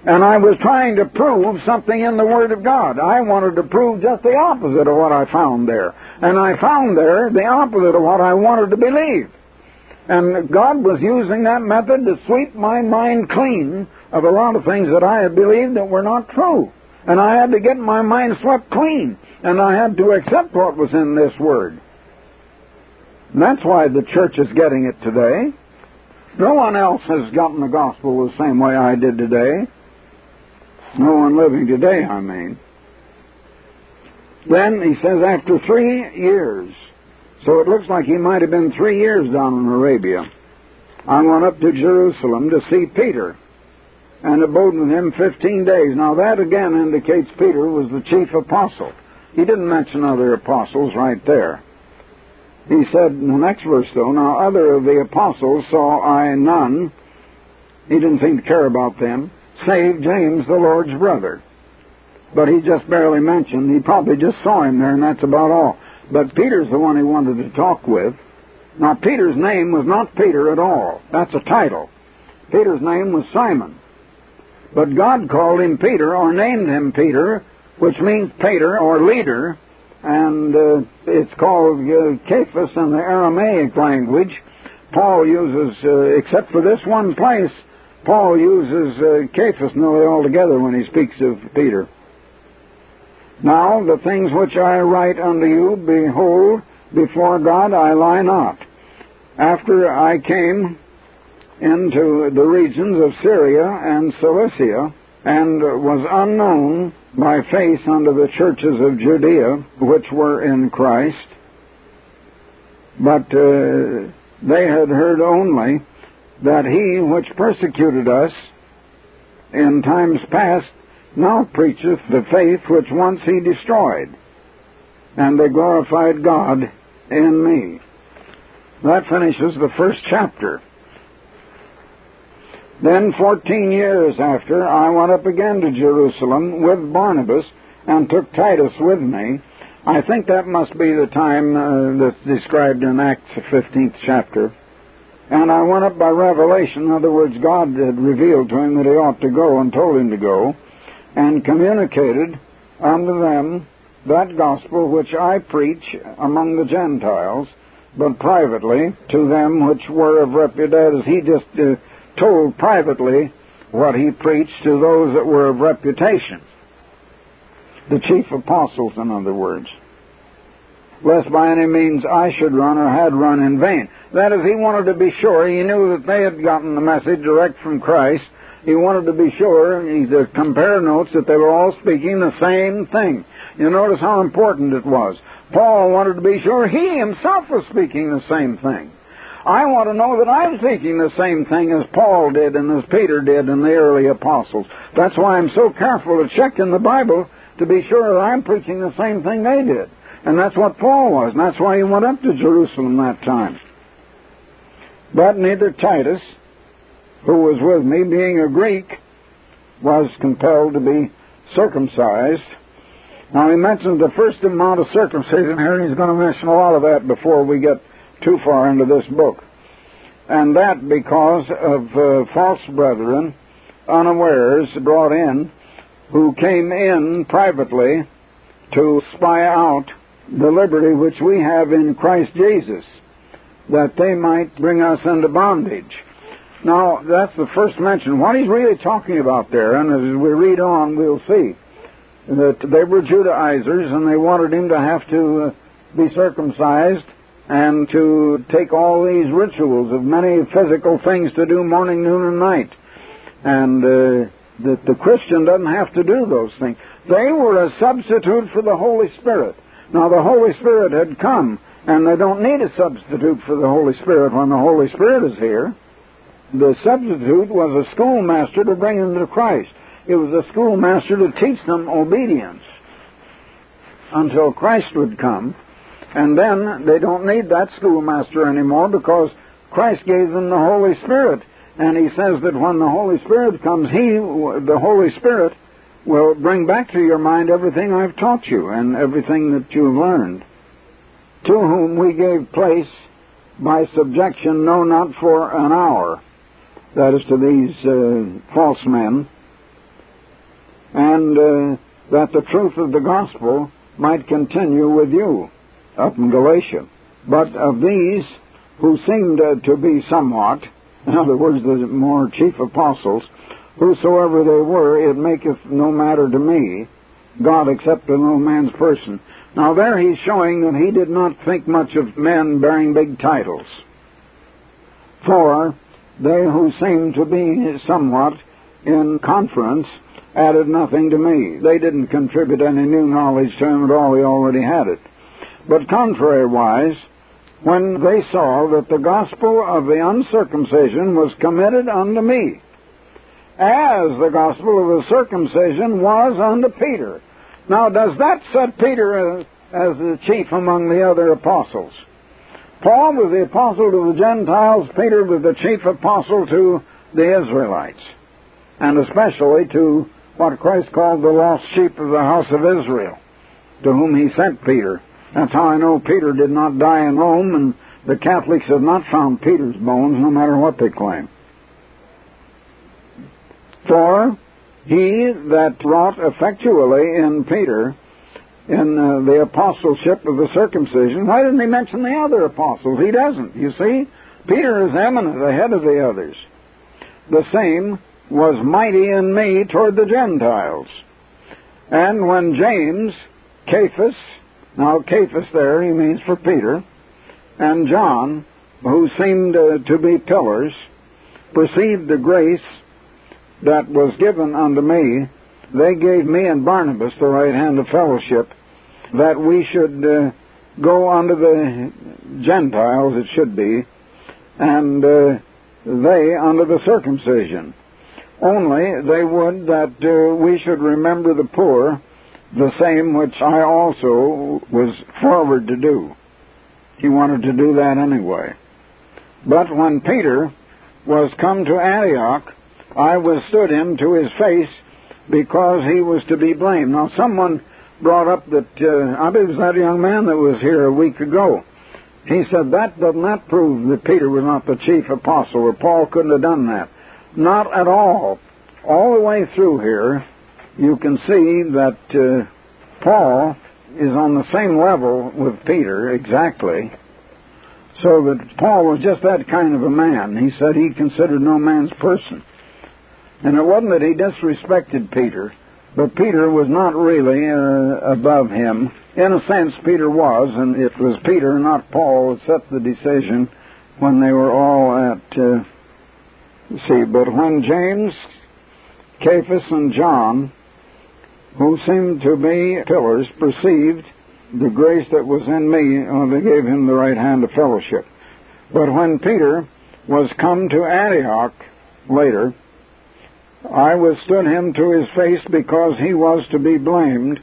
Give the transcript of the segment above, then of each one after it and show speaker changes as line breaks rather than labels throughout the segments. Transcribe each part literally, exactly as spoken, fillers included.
And I was trying to prove something in the Word of God. I wanted to prove just the opposite of what I found there. And I found there the opposite of what I wanted to believe. And God was using that method to sweep my mind clean of a lot of things that I had believed that were not true. And I had to get my mind swept clean. And I had to accept what was in this Word. And that's why the church is getting it today. No one else has gotten the gospel the same way I did today. No one living today, I mean. Then he says after three years, so it looks like he might have been three years down in Arabia, I went up to Jerusalem to see Peter and abode with him fifteen days. Now that again indicates Peter was the chief apostle. He didn't mention other apostles right there. He said in the next verse, though, now other of the apostles saw I none. He didn't seem to care about them, save James, the Lord's brother. But he just barely mentioned. He probably just saw him there, and that's about all. But Peter's the one he wanted to talk with. Now, Peter's name was not Peter at all. That's a title. Peter's name was Simon. But God called him Peter, or named him Peter, which means Peter, or leader, and uh, it's called uh, Cephas in the Aramaic language. Paul uses, uh, except for this one place, Paul uses uh, Cephas nearly altogether when he speaks of Peter. Now, the things which I write unto you, behold, before God I lie not. After I came into the regions of Syria and Cilicia, and was unknown by face unto the churches of Judea, which were in Christ, but uh, they had heard only that he which persecuted us in times past now preacheth the faith which once he destroyed, and they glorified God in me. That finishes the first chapter. Then fourteen years after, I went up again to Jerusalem with Barnabas, and took Titus with me. I think that must be the time uh, that's described in Acts, the fifteenth chapter. And I went up by revelation. In other words, God had revealed to him that he ought to go and told him to go, and communicated unto them that gospel which I preach among the Gentiles, but privately to them which were of reputation. He just uh, told privately what he preached to those that were of reputation. The chief apostles, in other words. Lest by any means I should run or had run in vain. That is, he wanted to be sure. He knew that they had gotten the message direct from Christ. He wanted to be sure, he uh, compare notes, that they were all speaking the same thing. You notice how important it was. Paul wanted to be sure he himself was speaking the same thing. I want to know that I'm speaking the same thing as Paul did and as Peter did and the early apostles. That's why I'm so careful to check in the Bible to be sure that I'm preaching the same thing they did. And that's what Paul was, and that's why he went up to Jerusalem that time. But neither Titus, who was with me, being a Greek, was compelled to be circumcised. Now he mentions the first amount of circumcision here, and he's going to mention a lot of that before we get too far into this book. And that because of uh, false brethren, unawares, brought in, who came in privately to spy out the liberty which we have in Christ Jesus, that they might bring us into bondage. Now, that's the first mention. What he's really talking about there, and as we read on, we'll see, that they were Judaizers, and they wanted him to have to uh, be circumcised and to take all these rituals of many physical things to do morning, noon, and night. And uh, that the Christian doesn't have to do those things. They were a substitute for the Holy Spirit. Now, the Holy Spirit had come, and they don't need a substitute for the Holy Spirit when the Holy Spirit is here. The substitute was a schoolmaster to bring them to Christ. It was a schoolmaster to teach them obedience until Christ would come. And then they don't need that schoolmaster anymore because Christ gave them the Holy Spirit. And he says that when the Holy Spirit comes, he, the Holy Spirit, will bring back to your mind everything I've taught you and everything that you've learned. To whom we gave place by subjection, no, not for an hour. That is to these uh, false men, and uh, that the truth of the gospel might continue with you up in Galatia. But of these who seemed uh, to be somewhat, in other words, the more chief apostles, whosoever they were, it maketh no matter to me. God accepteth no man's person. Now there he's showing that he did not think much of men bearing big titles. For they who seemed to be somewhat in conference added nothing to me. They didn't contribute any new knowledge to him at all. He already had it. But contrariwise, when they saw that the gospel of the uncircumcision was committed unto me, as the gospel of the circumcision was unto Peter. Now, does that set Peter as, as the chief among the other apostles? Paul was the apostle to the Gentiles. Peter was the chief apostle to the Israelites, and especially to what Christ called the lost sheep of the house of Israel, to whom he sent Peter. That's how I know Peter did not die in Rome, and the Catholics have not found Peter's bones, no matter what they claim. For he that wrought effectually in Peter, in uh, the apostleship of the circumcision, why didn't he mention the other apostles? He doesn't, you see. Peter is eminent ahead of the others. The same was mighty in me toward the Gentiles. And when James, Cephas, now Cephas there he means for Peter, and John, who seemed uh, to be pillars, perceived the grace that was given unto me, they gave me and Barnabas the right hand of fellowship, that we should uh, go unto the Gentiles, it should be, and uh, they unto the circumcision. Only they would that uh, we should remember the poor, the same which I also was forward to do. He wanted to do that anyway. But when Peter was come to Antioch, I withstood him to his face, because he was to be blamed. Now, someone brought up that, uh, I believe it was that young man that was here a week ago. He said, that does not prove that Peter was not the chief apostle, or Paul couldn't have done that. Not at all. All the way through here, you can see that uh, Paul is on the same level with Peter, exactly, so that Paul was just that kind of a man. He said he considered no man's person. And it wasn't that he disrespected Peter, but Peter was not really uh, above him. In a sense, Peter was, and it was Peter, not Paul, that set the decision when they were all at, uh, see, but when James, Cephas, and John, who seemed to be pillars, perceived the grace that was in me, uh, they gave him the right hand of fellowship. But when Peter was come to Antioch later, I withstood him to his face, because he was to be blamed.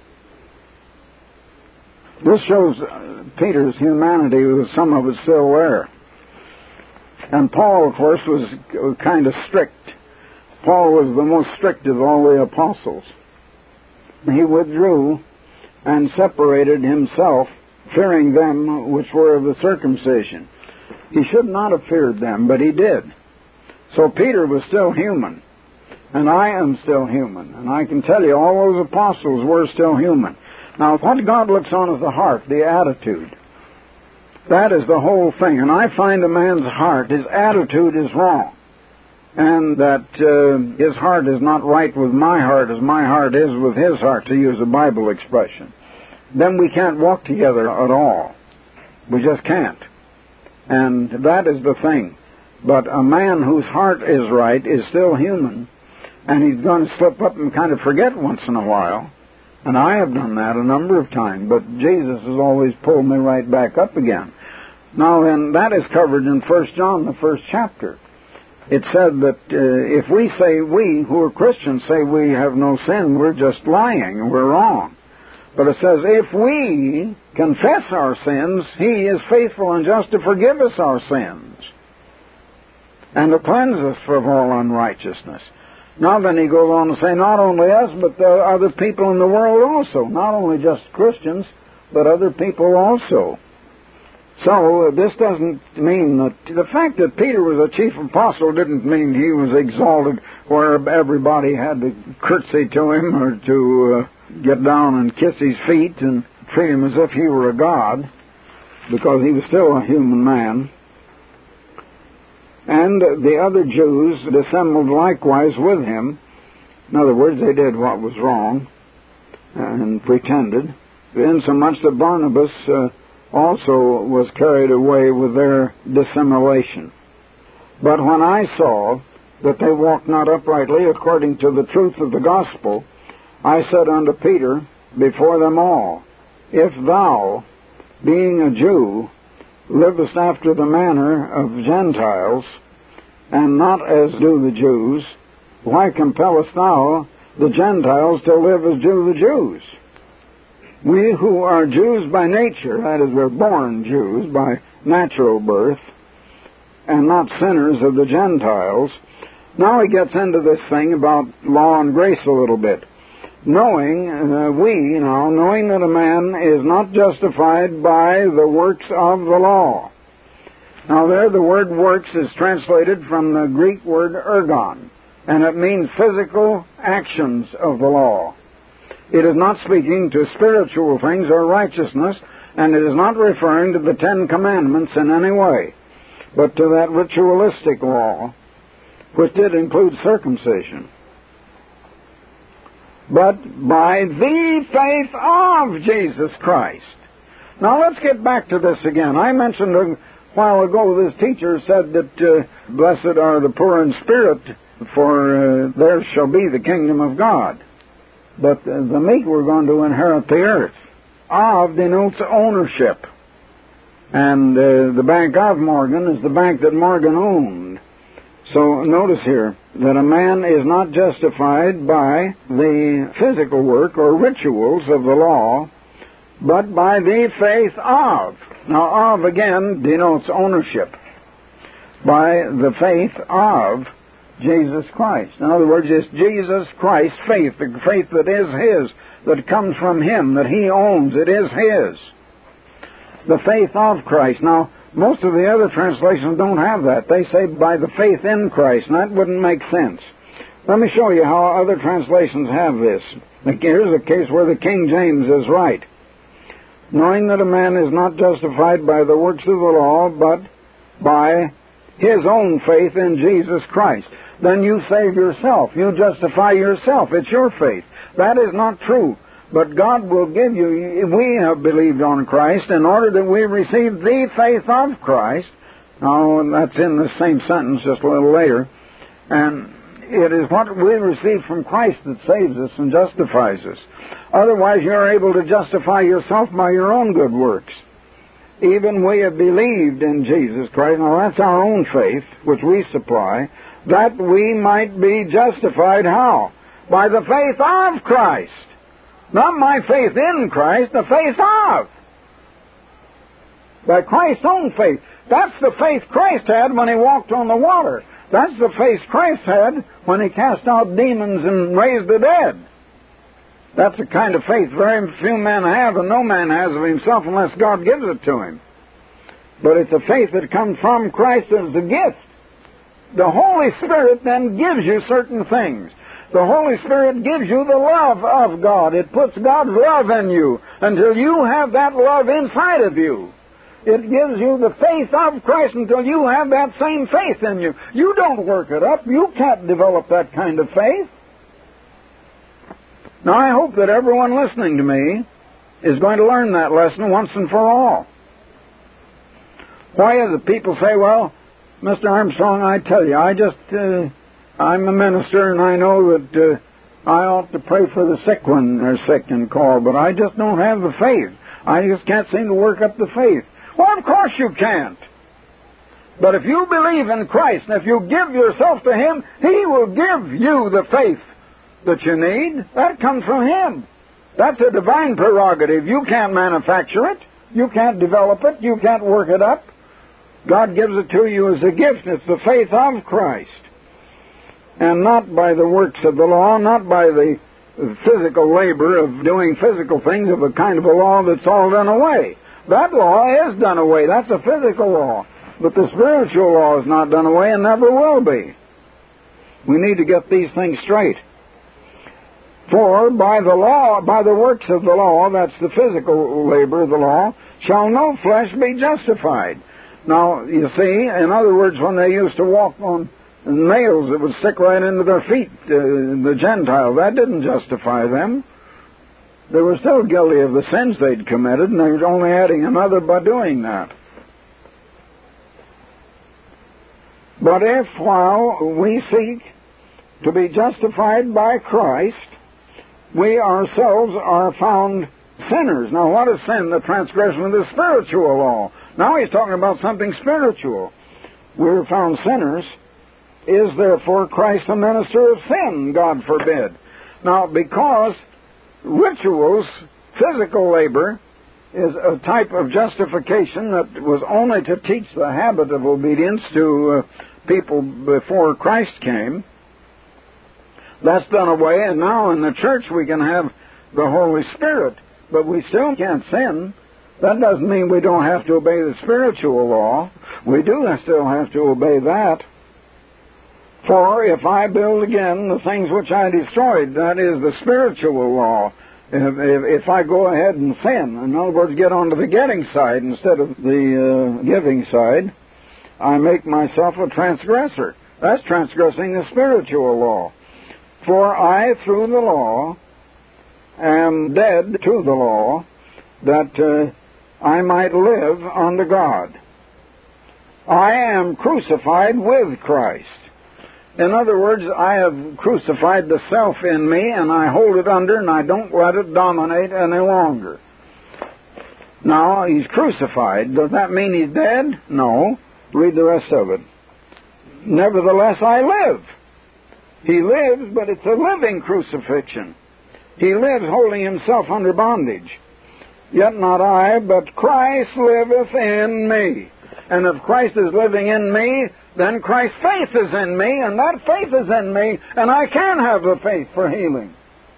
This shows Peter's humanity, with some of it still there. And Paul, of course, was kind of strict. Paul was the most strict of all the apostles. He withdrew and separated himself, fearing them which were of the circumcision. He should not have feared them, but he did. So Peter was still human. And I am still human. And I can tell you, all those apostles were still human. Now, what God looks on is the heart, the attitude. That is the whole thing. And I find a man's heart, his attitude is wrong. And that uh, his heart is not right with my heart as my heart is with his heart, to use a Bible expression. Then we can't walk together at all. We just can't. And that is the thing. But a man whose heart is right is still human. And he's going to slip up and kind of forget once in a while. And I have done that a number of times. But Jesus has always pulled me right back up again. Now then, that is covered in First John, the first chapter. It said that uh, if we say, we who are Christians say we have no sin, we're just lying, we're wrong. But it says, if we confess our sins, He is faithful and just to forgive us our sins and to cleanse us from all unrighteousness. Now then he goes on to say, not only us, but the other people in the world also. Not only just Christians, but other people also. So uh, this doesn't mean that the fact that Peter was a chief apostle didn't mean he was exalted where everybody had to curtsy to him or to uh, get down and kiss his feet and treat him as if he were a god, because he was still a human man. And the other Jews dissembled likewise with him. In other words, they did what was wrong and pretended, insomuch that Barnabas uh, also was carried away with their dissimulation. But when I saw that they walked not uprightly according to the truth of the gospel, I said unto Peter before them all, If thou, being a Jew, livest after the manner of Gentiles, and not as do the Jews, why compellest thou the Gentiles to live as do the Jews? We who are Jews by nature, that is, we're born Jews by natural birth, and not sinners of the Gentiles. Now he gets into this thing about law and grace a little bit. Knowing, uh, we, you know, knowing that a man is not justified by the works of the law. Now there the word works is translated from the Greek word ergon, and it means physical actions of the law. It is not speaking to spiritual things or righteousness, and it is not referring to the Ten Commandments in any way, but to that ritualistic law, which did include circumcision. But by the faith of Jesus Christ. Now let's get back to this again. I mentioned a while ago this teacher said that uh, blessed are the poor in spirit, for uh, theirs shall be the kingdom of God. But uh, the meek were going to inherit the earth. Of denotes ownership. And uh, the Bank of Morgan is the bank that Morgan owned. So notice here that a man is not justified by the physical work or rituals of the law, but by the faith of. Now, of, again, denotes ownership. By the faith of Jesus Christ. In other words, it's Jesus Christ's faith, the faith that is His, that comes from Him, that He owns. It is His. The faith of Christ. Now, most of the other translations don't have that. They say by the faith in Christ, and that wouldn't make sense. Let me show you how other translations have this. Here's a case where the King James is right. Knowing that a man is not justified by the works of the law, but by his own faith in Jesus Christ. Then you save yourself. You justify yourself. It's your faith. That is not true. But God will give you, we have believed on Christ in order that we receive the faith of Christ. Now, that's in the same sentence just a little later. And it is what we receive from Christ that saves us and justifies us. Otherwise, you're able to justify yourself by your own good works. Even we have believed in Jesus Christ. Now, that's our own faith, which we supply, that we might be justified how? By the faith of Christ. Not my faith in Christ, the faith of. By Christ's own faith. That's the faith Christ had when He walked on the water. That's the faith Christ had when He cast out demons and raised the dead. That's the kind of faith very few men have, and no man has of himself unless God gives it to him. But it's a faith that comes from Christ as a gift. The Holy Spirit then gives you certain things. The Holy Spirit gives you the love of God. It puts God's love in you until you have that love inside of you. It gives you the faith of Christ until you have that same faith in you. You don't work it up. You can't develop that kind of faith. Now, I hope that everyone listening to me is going to learn that lesson once and for all. Why is it people say, well, Mister Armstrong, I tell you, I just... Uh, I'm a minister, and I know that uh, I ought to pray for the sick when they're sick and call, but I just don't have the faith. I just can't seem to work up the faith. Well, of course you can't. But if you believe in Christ, and if you give yourself to Him, He will give you the faith that you need. That comes from Him. That's a divine prerogative. You can't manufacture it. You can't develop it. You can't work it up. God gives it to you as a gift. It's the faith of Christ. And not by the works of the law, not by the physical labor of doing physical things of a kind of a law that's all done away. That law is done away. That's a physical law. But the spiritual law is not done away and never will be. We need to get these things straight. For by the law, by the works of the law, that's the physical labor of the law, shall no flesh be justified. Now, you see, in other words, when they used to walk on nails that would stick right into their feet, uh, the Gentiles, that didn't justify them. They were still guilty of the sins they'd committed, and they were only adding another by doing that. But if, while we seek to be justified by Christ, we ourselves are found sinners. Now, what is sin? The transgression of the spiritual law. Now he's talking about something spiritual. We're found sinners. Is therefore Christ a minister of sin? God forbid. Now, because rituals, physical labor, is a type of justification that was only to teach the habit of obedience to uh, people before Christ came. That's done away, and now in the church we can have the Holy Spirit, but we still can't sin. That doesn't mean we don't have to obey the spiritual law. We do still have to obey that. For if I build again the things which I destroyed, that is the spiritual law. If, if, if I go ahead and sin, in other words, get onto the getting side instead of the uh, giving side, I make myself a transgressor. That's transgressing the spiritual law. For I, through the law, am dead to the law, that uh, I might live unto God. I am crucified with Christ. In other words, I have crucified the self in me, and I hold it under, and I don't let it dominate any longer. Now, he's crucified. Does that mean he's dead? No. Read the rest of it. Nevertheless, I live. He lives, but it's a living crucifixion. He lives holding himself under bondage. Yet not I, but Christ liveth in me. And if Christ is living in me, then Christ's faith is in me, and that faith is in me, and I can have the faith for healing.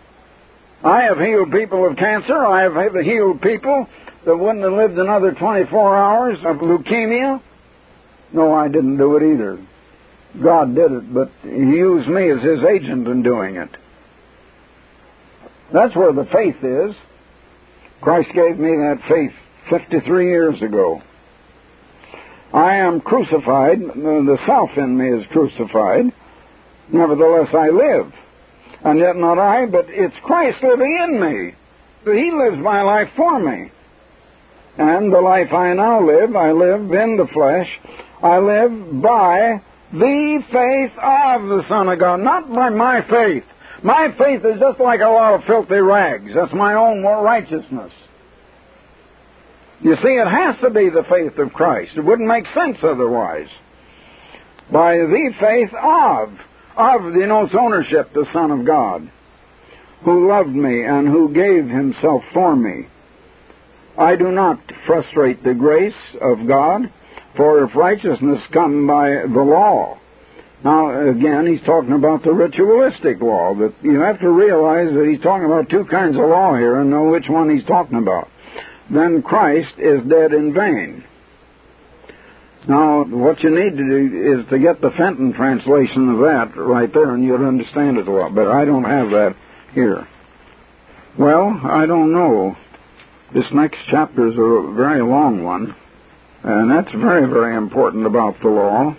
I have healed people of cancer. I have healed people that wouldn't have lived another twenty-four hours of leukemia. No, I didn't do it either. God did it, but He used me as His agent in doing it. That's where the faith is. Christ gave me that faith fifty-three years ago. I am crucified. The self in me is crucified. Nevertheless, I live. And yet not I, but it's Christ living in me. He lives my life for me. And the life I now live, I live in the flesh. I live by the faith of the Son of God, not by my faith. My faith is just like a lot of filthy rags. That's my own righteousness. You see, it has to be the faith of Christ. It wouldn't make sense otherwise. By the faith of, of denotes ownership, the Son of God, who loved me and who gave Himself for me. I do not frustrate the grace of God, for if righteousness come by the law. Now, again, he's talking about the ritualistic law. That you have to realize that he's talking about two kinds of law here and know which one he's talking about. Then Christ is dead in vain. Now, what you need to do is to get the Fenton translation of that right there, and you'll understand it a lot. But I don't have that here. Well, I don't know. This next chapter is a very long one. And that's very, very important about the law.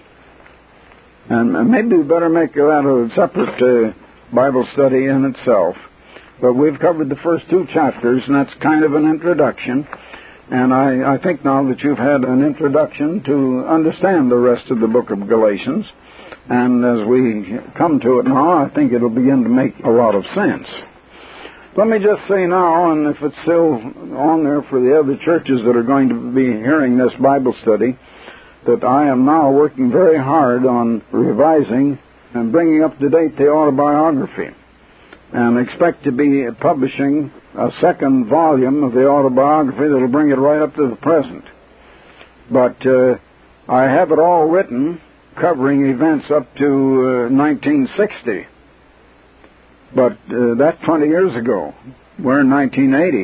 And maybe we better make that a separate uh, Bible study in itself. But we've covered the first two chapters, and that's kind of an introduction. And I, I think now that you've had an introduction to understand the rest of the book of Galatians. And as we come to it now, I think it'll begin to make a lot of sense. Let me just say now, and if it's still on there for the other churches that are going to be hearing this Bible study, that I am now working very hard on revising and bringing up to date the autobiography, and expect to be publishing a second volume of the autobiography that will bring it right up to the present. But uh, I have it all written, covering events up to uh, nineteen sixty. But uh, that's twenty years ago. We're in nineteen eighty.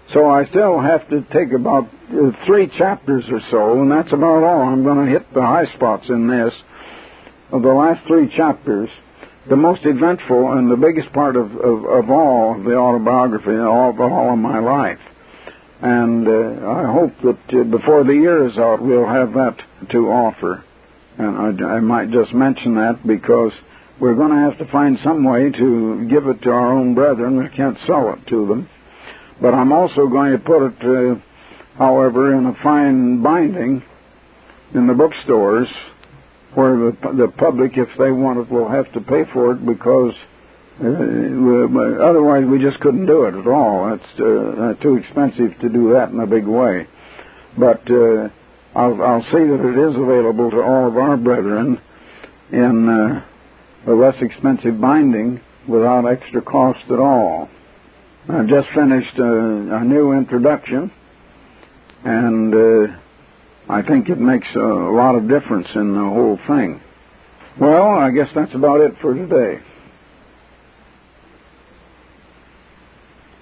So I still have to take about uh, three chapters or so, and that's about all. I'm going to hit the high spots in this. Of the last three chapters, the most eventful and the biggest part of, of, of all of the autobiography, all of, all of my life. And uh, I hope that uh, before the year is out, we'll have that to offer. And I, I might just mention that because we're going to have to find some way to give it to our own brethren. We can't sell it to them. But I'm also going to put it, uh, however, in a fine binding in the bookstores where the, the public, if they want it, will have to pay for it because uh, otherwise we just couldn't do it at all. It's uh, too expensive to do that in a big way. But uh, I'll, I'll see that it is available to all of our brethren in uh, a less expensive binding without extra cost at all. I've just finished a, a new introduction, and uh, I think it makes a lot of difference in the whole thing. Well, I guess that's about it for today.